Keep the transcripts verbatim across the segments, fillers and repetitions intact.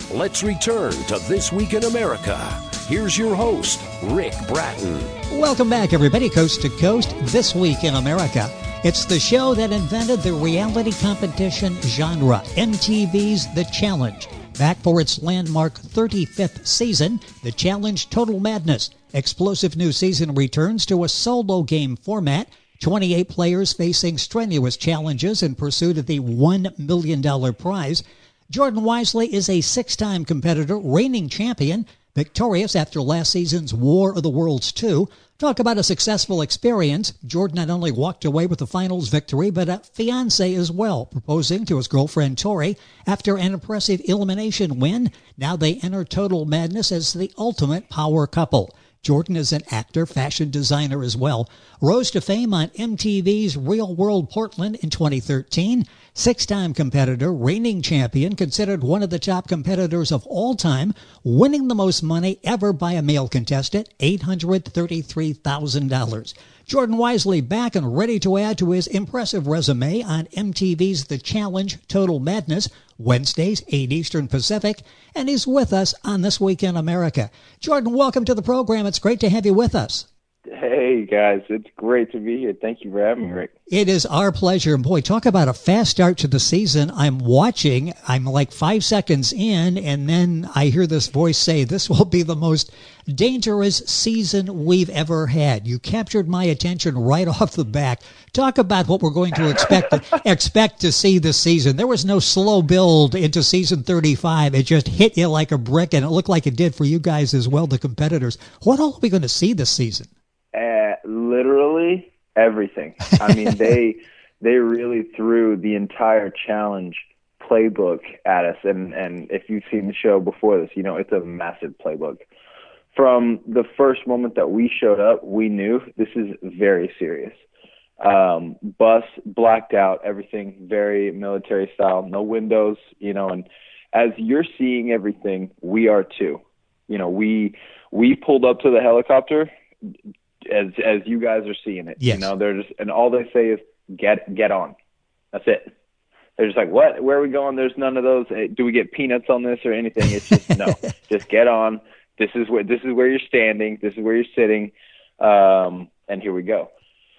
Let's return to This Week in America. Here's your host, Rick Bratton. Welcome back, everybody, coast to coast, This Week in America. It's the show that invented the reality competition genre, M T V's The Challenge. Back for its landmark thirty-fifth season, The Challenge Total Madness. Explosive new season returns to a solo game format. twenty-eight players facing strenuous challenges in pursuit of the one million dollars prize. Jordan Wisely is a six-time competitor, reigning champion, victorious after last season's War of the Worlds two. Talk about a successful experience. Jordan not only walked away with the finals victory, but a fiancé as well, proposing to his girlfriend Tori after an impressive elimination win. Now they enter Total Madness as the ultimate power couple. Jordan is an actor, fashion designer as well. Rose to fame on M T V's Real World Portland in twenty thirteen. Six-time competitor, reigning champion, considered one of the top competitors of all time, winning the most money ever by a male contestant, eight hundred thirty-three thousand dollars. Jordan Wisely back and ready to add to his impressive resume on M T V's The Challenge Total Madness, Wednesdays, eight Eastern Pacific, and he's with us on This Week in America. Jordan, welcome to the program. It's great to have you with us. Hey, guys. It's great to be here. Thank you for having me, Rick. It is our pleasure. And boy, talk about a fast start to the season. I'm watching. I'm like five seconds in, and then I hear this voice say, this will be the most dangerous season we've ever had. You captured my attention right off the bat. Talk about what we're going to expect to, expect to see this season. There was no slow build into season thirty-five. It just hit you like a brick, and it looked like it did for you guys as well, the competitors. What all are we going to see this season? Uh, literally everything. I mean, they they really threw the entire challenge playbook at us. And, and if you've seen the show before this, you know, it's a massive playbook. From the first moment that we showed up, we knew this is very serious. Um, bus blacked out, everything very military style, no windows, you know, and as you're seeing everything, we are too. You know, we we pulled up to the helicopter as as you guys are seeing it. Yes. You know, they're just, and all they say is get get on. That's it. They're just like, what? Where are we going? There's none of those. Do we get peanuts on this or anything? It's just no. Just get on. This is where this is where you're standing. This is where you're sitting. Um, and here we go.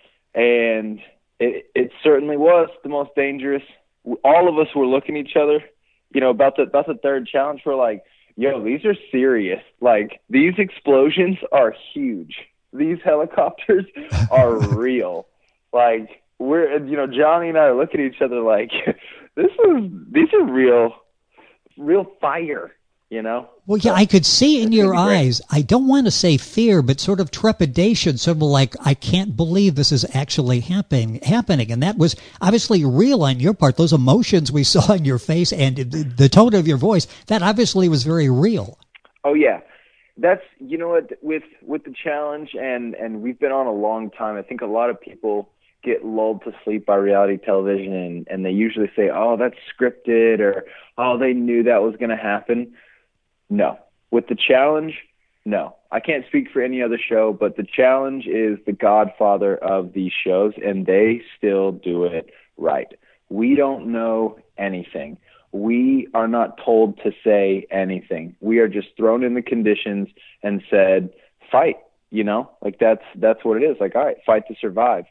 And it it certainly was the most dangerous. All of us were looking at each other. You know, about the about the third challenge. We're like, yo, these are serious. Like, these explosions are huge. These helicopters are real. Like, we're, you know, Johnny and I are looking at each other like, this is, these are real, real fire, you know? Well, yeah, I could see in your eyes, I don't want to say fear, but sort of trepidation, sort of like, I can't believe this is actually happening, happening. And that was obviously real on your part. Those emotions we saw in your face and the tone of your voice, that obviously was very real. Oh, yeah. That's, you know what, with with the challenge, and, and we've been on a long time, I think a lot of people get lulled to sleep by reality television, and, and they usually say, oh, that's scripted, or, oh, they knew that was going to happen. No. With the challenge, no. I can't speak for any other show, but the challenge is the godfather of these shows, and they still do it right. We don't know anything. We are not told to say anything. We are just thrown in the conditions and said, fight, you know, like that's, that's what it is. Like, all right, fight to survive.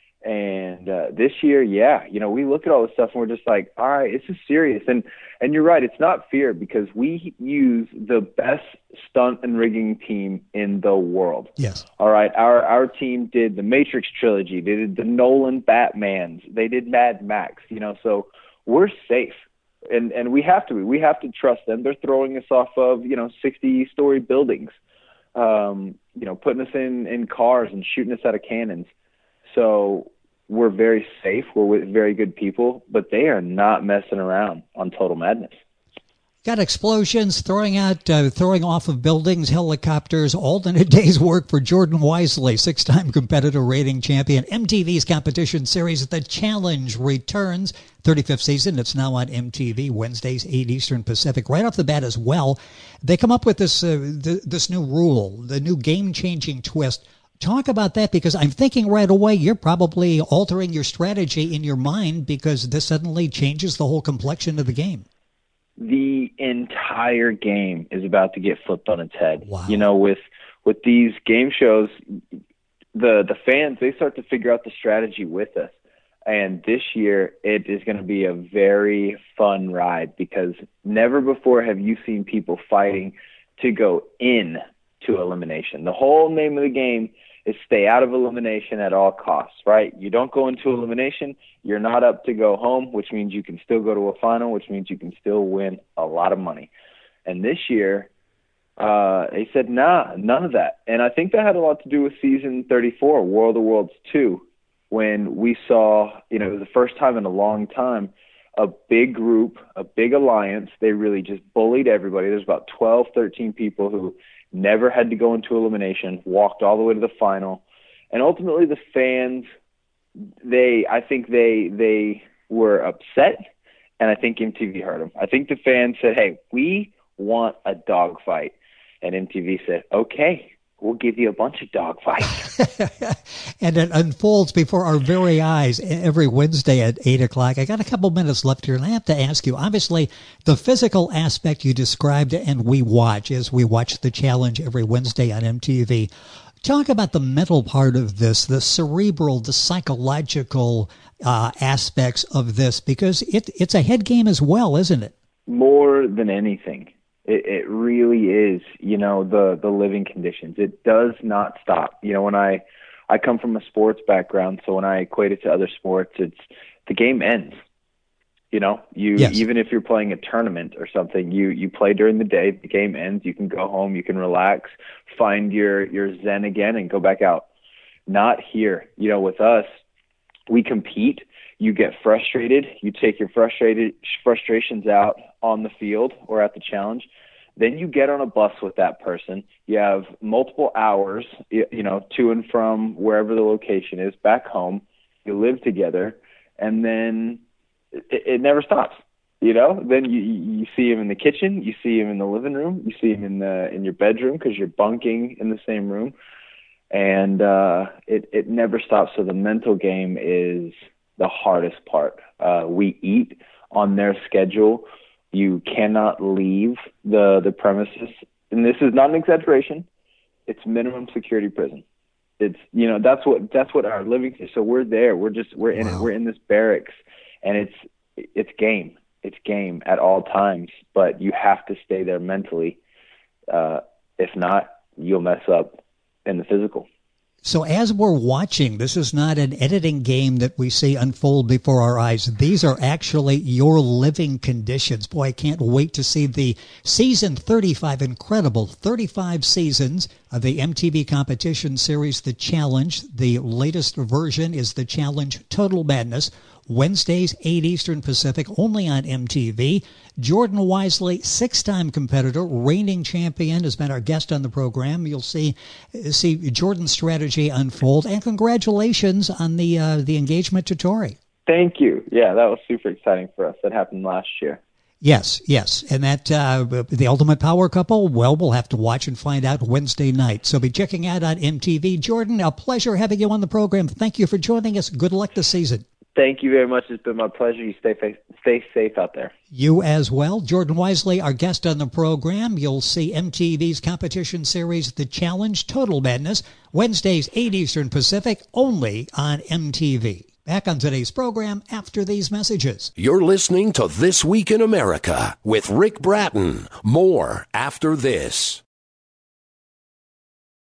And uh, this year, yeah, you know, we look at all this stuff and we're just like, all right, this is serious. And, and you're right. It's not fear because we use the best stunt and rigging team in the world. Yes. All right. Our, our team did the Matrix trilogy. They did the Nolan Batmans. They did Mad Max, you know, so we're safe. And and we have to be. We have to trust them. They're throwing us off of, you know, sixty-story buildings, um, you know, putting us in, in cars and shooting us out of cannons. So we're very safe. We're with very good people, but they are not messing around on Total Madness. Got explosions, throwing out, uh, throwing off of buildings, helicopters, all in a day's work for Jordan Wisely, six-time competitor, rating champion. M T V's competition series, The Challenge, returns. thirty-fifth season. It's now on M T V, Wednesdays, eight Eastern Pacific. Right off the bat as well, they come up with this uh, th- this new rule, the new game-changing twist. Talk about that, because I'm thinking right away you're probably altering your strategy in your mind because this suddenly changes the whole complexion of the game. the entire game is about to get flipped on its head. Wow. You know, with with these game shows, the the fans, they start to figure out the strategy with us. And this year, it is going to be a very fun ride because never before have you seen people fighting to go in to elimination. The whole name of the game is stay out of elimination at all costs, right? You don't go into elimination, you're not up to go home, which means you can still go to a final, which means you can still win a lot of money. And this year, uh, they said, nah, none of that. And I think that had a lot to do with season thirty-four, World of Worlds two, when we saw, you know, it was the first time in a long time, a big group, a big alliance. They really just bullied everybody. There's about twelve, thirteen people who never had to go into elimination, walked all the way to the final. And ultimately the fans, they, I think they, they were upset, and I think M T V hurt them. I think the fans said, hey, we want a dogfight. And M T V said, okay, we'll give you a bunch of dogfights. And it unfolds before our very eyes every Wednesday at eight o'clock. I got a couple minutes left here, and I have to ask you, obviously, the physical aspect you described and we watch as we watch the challenge every Wednesday on M T V. Talk about the mental part of this, the cerebral, the psychological uh, aspects of this, because it, it's a head game as well, isn't it? More than anything. It, it really is, you know, the, the living conditions. It does not stop. You know, when I, I come from a sports background, so when I equate it to other sports, it's the game ends. You know, you yes. even if you're playing a tournament or something, you, you play during the day, the game ends, you can go home, you can relax, find your, your zen again and go back out. Not here. You know, with us, we compete. You get frustrated. You take your frustrated frustrations out on the field or at the challenge. Then you get on a bus with that person. You have multiple hours, you know, to and from wherever the location is, back home. You live together, and then it, it never stops. You know, then you you see him in the kitchen, you see him in the living room, you see him in the in your bedroom because you're bunking in the same room, and uh, it it never stops. So the mental game is the hardest part. Uh, we eat on their schedule. You cannot leave the, the premises. And this is not an exaggeration. It's minimum security prison. It's, you know, that's what, that's what our living is. So we're there. We're just, we're in wow. it. We're in this barracks, and it's, it's game. It's game at all times, but you have to stay there mentally. Uh, if not, you'll mess up in the physical. So as we're watching, this is not an editing game that we see unfold before our eyes. These are actually your living conditions. Boy, I can't wait to see the season thirty-five, incredible thirty-five seasons of the M T V competition series, The Challenge. The latest version is The Challenge Total Madness. Wednesdays, eight Eastern Pacific, only on M T V. Jordan Wisely, six-time competitor, reigning champion, has been our guest on the program. You'll see see Jordan's strategy unfold. And congratulations on the uh, the engagement to Tori. Thank you. Yeah, that was super exciting for us. That happened last year. Yes, yes. And that, uh, the Ultimate Power Couple, well, we'll have to watch and find out Wednesday night. So be checking out on M T V. Jordan, a pleasure having you on the program. Thank you for joining us. Good luck this season. Thank you very much. It's been my pleasure. You stay stay safe out there. You as well. Jordan Wisely, our guest on the program. You'll see M T V's competition series, The Challenge Total Madness, Wednesdays, eight Eastern Pacific, only on M T V. Back on today's program after these messages. You're listening to This Week in America with Rick Bratton. More after this.